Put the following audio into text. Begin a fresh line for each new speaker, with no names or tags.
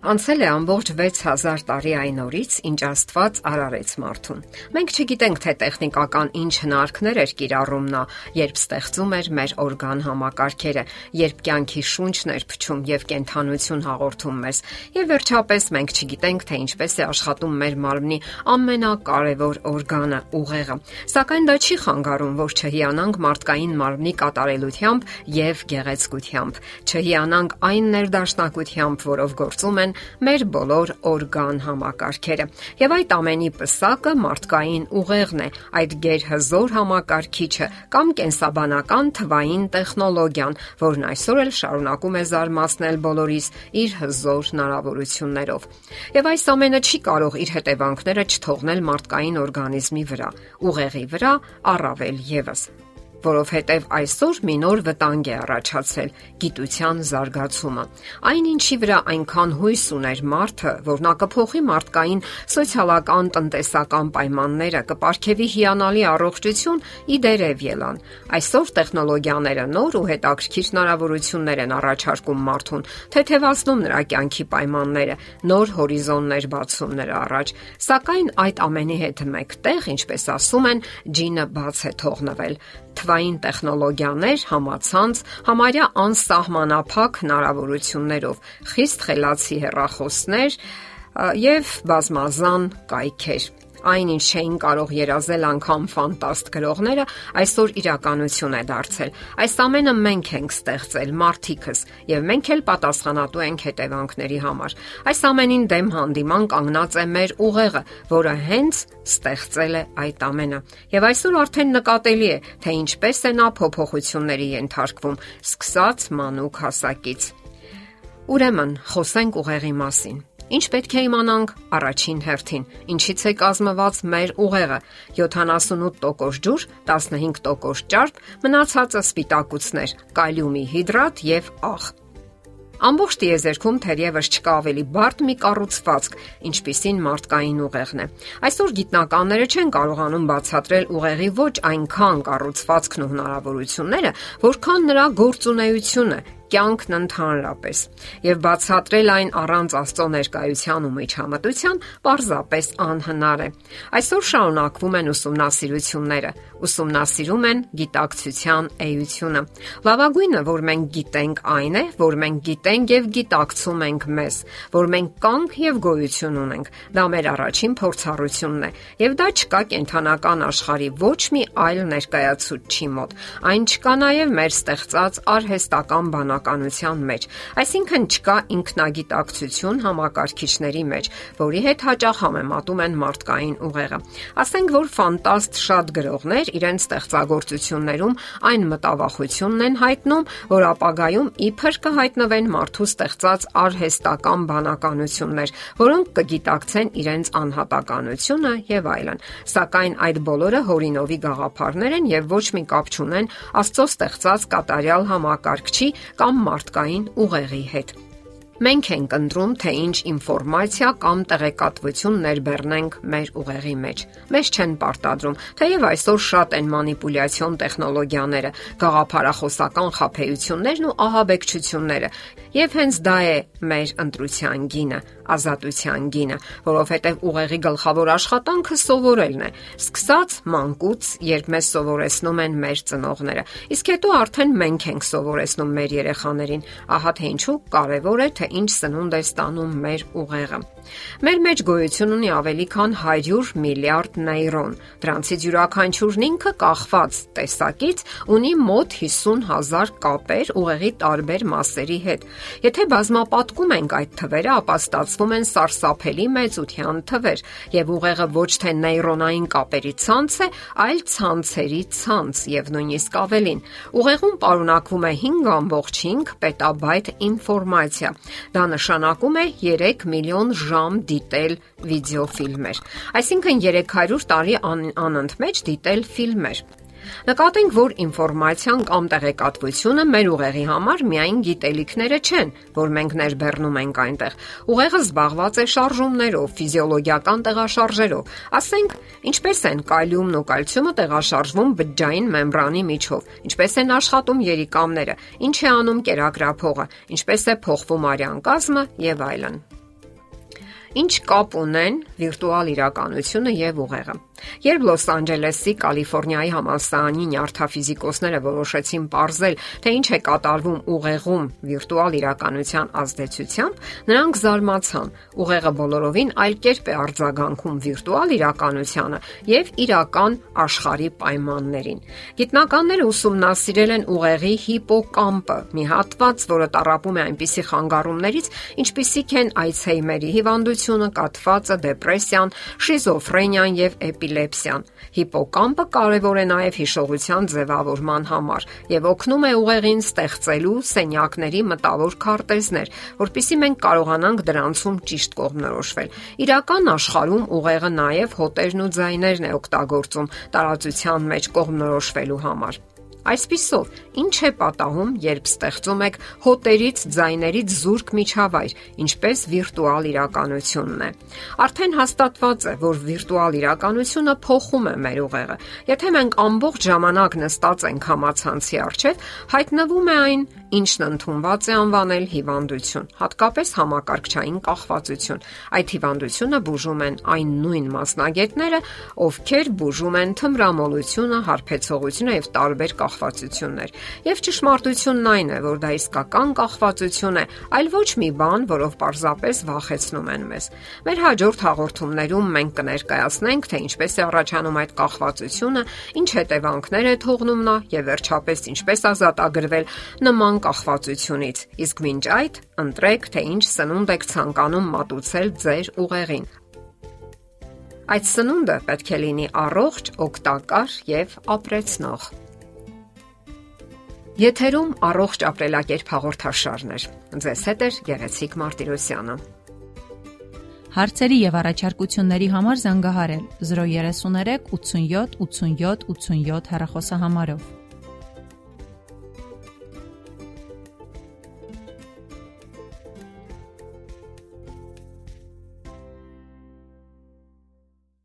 Անցել է ամբողջ 6000 տարի այն օրից, ինչ Աստված արարեց մարդուն։ Մենք չգիտենք, թե տեխնիկական ինչ հնարքներ էր կիրառում նա, երբ ստեղծում էր մեր օրգան համակարգերը, երբ կյանքի շունչն էր փչում եւ կենդանություն հաղորդում մեզ։ Եվ վերջապես մենք չգիտենք, թե ինչպես է աշխատում մեր մարմնի ամենակարևոր օրգանը՝ ուղեղը։ Սակայն դա չի խանգարում, որ չհիանանք մարդկային մարմնի կատարելությամբ եւ գեղեցկությամբ, չհիանանք այն ներդաշնակությամբ, որով գործում են մեր բոլոր օրգան համակարգերը։ Եվ այդ ամենի պսակը մարդկային ուղեղն է, այդ գերհզոր համակարգիչը կամ կենսաբանական թվային տեխնոլոգիան, որն այսօր էլ շարունակում է զարմացնել բոլորիս իր հզոր հնարավորություններով։ Եվ այս ամենը չի կարող իր հետևանքները չթողնել մարդկային օրգանիզմի վրա, ուղեղի վրա առավել եւս, որովհետև այսօր մի նոր վտանգ է առաջացել՝ գիտության զարգացումը։ Այն ինչի վրա այնքան հույս ուներ մարդը, որ նա կփոխի մարդկային սոցիալական տնտեսական պայմանները, կպարգևի հիանալի առողջություն, ի դերև ելան։ Այսօր տեխնոլոգիաները նոր ու հետաքրքիր հնարավորություններ են առաջարկում մարդուն, թեթևացնում նրա կյանքի պայմանները, նոր հորիզոններ բացում նրա առաջ։ Սակայն այդ ամենի հետ մեկտեղ, ինչպես ասում են, ջինը բաց է թողնվել։ Թվային տեխնոլոգիաներ, համացանց, համարյա անսահմանափակ հնարավորություններով, խիստ խելացի հեռախոսներ եւ բազմազան կայքեր։ Այն ինչ չէին կարող երազել անգամ ֆանտաստ գրողները, այսօր իրականություն է դարձել։ Այս ամենը մենք ենք ստեղծել, մարդիկս, եւ մենք էլ պատասխանատու ենք հետևանքների համար։ Այս ամենին դեմ հանդիման կանգնած է մեր ուղեղը, որը հենց ստեղծել է այդ ամենը։ Եվ այսօր արդեն նկատելի է, թե ինչպես է նա փոփոխությունների ենթարկվում, սկսած մանուկ հասակից։ Ուրեմն, խոսենք ուղեղի մասին։ Ինչ պետք է իմանանք առաջին հերթին, ինչից է կազմված մեր ուղեղը՝ 78% ջուր, 15% ճարպ, մնացածը սպիտակուցներ, կալիումի հիդրատ եւ աղ։ Ամբողջ տիեզերքում թերևս չկա ավելի բարդ մի կառուցվածք, ինչպիսին մարդկային ուղեղն է։ Այսօր գիտնականները չեն կարողանում բացատրել ուղեղի ոչ այնքան կառուցվածքն ու հնարավորությունները, որքան նրա գործունեությունը, կյանքն ընդհանրապես, եւ բացատրել այն առանց Աստծո ներկայության ու միջամտության պարզապես անհնար է։ Այսօր շարունակվում են ուսումնասիրությունները, ուսումնասիրում են գիտակցության էությունը։ Լավագույնը, որ մենք գիտենք, այն է, որ մենք գիտենք եւ գիտակցում ենք մեզ, որ մենք կանք եւ գոյություն ունենք։ Դա մեր առաջին փորձառությունն է, եւ դա չկա կենթանական աշխարհի ոչ մի այլ ներկայացուցչի մոտ։ Այն չկա նաեւ մեր ստեղծած արհեստական բանականության մեջ, այսինքն չկա ինքնագիտակցություն համակարգիչների մեջ, որի հետ հաճախ համեմատում են մարդկային ուղեղը։ Ասենք, որ ֆանտաստ շատ գրողներ իրենց ստեղծագործություններում այն մտավախությունն են հայտնում, որ ապագայում իբր կհայտնվեն մարդու ստեղծած արհեստական բանականություններ, որոնք կգիտակցեն իրենց անհատականությունը եւ այլն։ Սակայն այդ բոլորը հորինովի գաղափարներ են եւ ոչ մի կապ չունեն Աստծո ստեղծած կատարյալ համակարգչի կամ մարդկային ուղեղի հետ։ Մենք ենք ընտրում, թե ինչ ինֆորմացիա կամ տեղեկատվություն ներբեռնենք մեր ուղեղի մեջ։ Մեզ չեն պարտադրում, թեև այսօր շատ են մանիպուլյացիոն տեխնոլոգիաները, գաղափարախոսական խաբեություններն ու ահաբեկչությունները, եւ հենց դա է մեր ընտրության գինը, ազատության գինը, որովհետեւ ուղեղի գլխավոր աշխատանքը սովորելն է, սկսած մանկուց, երբ մեզ սովորեցնում են մեր ծնողները, իսկ հետո արդեն մենք ենք սովորեցնում մեր երեխաներին։ Ահա թե ինչու կարևոր է, թե ինչ սնունդ է ստանում մեր ուղեղը։ Մեր մեջ գոյություն ունի ավելի քան 100 միլիարդ նեյրոն։ Դրանցից յուրաքանչյուրն ինքը կախված տեսակից ունի մոտ 50,000 կապեր ուղեղի տարբեր մասերի հետ։ Եթե բազմապատկում ենք այդ թվերը, ապա ստացվում են սարսափելի մեծության թվեր, եւ ուղեղը ոչ թե նեյրոնային կապերի ցանց է, այլ ցանցերի ցանց եւ նույնիսկ ավելին։ Ուղեղում պարունակվում է 5.5 պետաբայթ ինֆորմացիա։ Դա նշանակում է 3 միլիոն ժամ դիտել վիդեոֆիլմեր, այսինքն 300 տարի անընդմեջ դիտել ֆիլմեր։ Նկատենք, որ ինֆորմացիան կամ տեղեկատվությունը մեր ուղեղի համար միայն գիտելիքները չեն, որ մենք ներբեռնում ենք այնտեղ։ Ուղեղը զբաղված է շարժումներով, ֆիզիոլոգիական տեղաշարժերով։ Ասենք, ինչպես են կալիումն ու կալցիումը տեղաշարժվում բջջային մեմբրանի միջով, ինչպես են աշխատում երիկամները, ինչ է անում կերակրափողը, ինչպես է փոխվում արյան կազմը եւ այլն։ Ինչ կապ ունեն վիրտուալ իրականությունը եւ ուղեղը։ Երբ Լոս Անջելեսի Կալիֆոռնիայի համալսարանի նյարդաֆիզիկոսները որոշեցին ողջել, թե ինչ է կատարվում ուղեղում վիրտուալ իրականության ազդեցությամբ, նրանք զարմացան։ Ուղեղը բոլորովին այլ կերպ է արձագանքում վիրտուալ իրականությանը եւ իրական աշխարհի պայմաններին։ Գիտնականները ուսումնասիրել են ուղեղի հիպոկամպը, մի հատված, որը տառապում է այնպիսի խանգարումներից, ինչպիսիք են Ալցհեյմերի հիվանդությունը, կաթվածը, դեպրեսիան, շիզոֆրենիան եւ էպիլեպսիան։ Հիպոկամպը կարևոր է նաև հիշողության ձևավորման համար եւ օգնում է ուղեղին ստեղծելու սենյակների մտավոր քարտեզներ, որpիսի մենք կարողանանք դրանցում ճիշտ կողմնորոշվել։ Իրական աշխարհում ուղեղը նաև հոտերն ու ձայներն է օգտագործում տարածության մեջ կողմնորոշվելու համար։ Այսպիսով, ինչ է պատահում, երբ ստեղծում եք հոտերից, ձայներից զուրկ միջավայր, ինչպես վիրտուալ իրականությունն է։ Արդեն հաստատված է, որ վիրտուալ իրականությունը փոխում է մեր ուղեղը։ Եթե մենք ամբողջ ժամանակ նստած ենք համացանցի առջև, հայտնվում է այն, ինչն ընդունված է անվանել հիվանդություն, հատկապես համակարգչային կախվածություն։ Այդ հիվանդությունը բուժում են այն նույն մասնագետները, ովքեր բուժում են թմրամոլությունը, հարբեցողությունը եւ տարբեր կախվածություններ։ Եվ ճշմարտությունն այն է, որ դա իսկական կախվածություն է, այլ ոչ մի բան, որով պարզապես վախեցնում են մեզ։ Մեր հաջորդ հաղորդումներում մենք կներկայացնենք, թե ինչպես է առաջանում այդ կախվածությունը, ինչ հետևանքներ է թողնում նա եւ վերջապես ինչպես ազատագրվել նման կախվածությունից։ Իսկ մինչ այդ, ընտրեք, թե ինչ սնունդ եք ցանկանում մատուցել ձեր ուղեղին։ Այդ սնունդը պետք է լինի առողջ, օգտակար եւ ապրեցնող։ Եթերում առողջ ապրելակերպ հաղորդաշարն է։ Ձեզ հետ է Գեղեցիկ Մարտիրոսյանը։
Հարցերի եւ առաջարկությունների համար զանգահարել 033 87 87 87 հեռախոսահամարով։